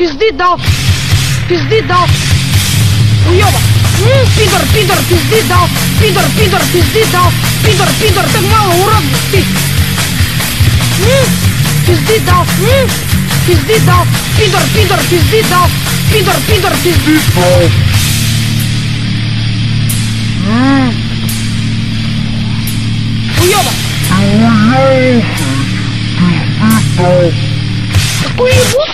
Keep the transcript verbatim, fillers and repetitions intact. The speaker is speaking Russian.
пизды дал. Пизды дал. Уёба. М, пидор, пидор, пизды дал. Пидор, пидор, пизды дал. Пидор, пидор, так мало, урод ты. М, пизды дал. М, пизды дал. Пидор, пидор, пизды дал. Пидор, пидор, пизды дал. М. Уёба. Какой ебут?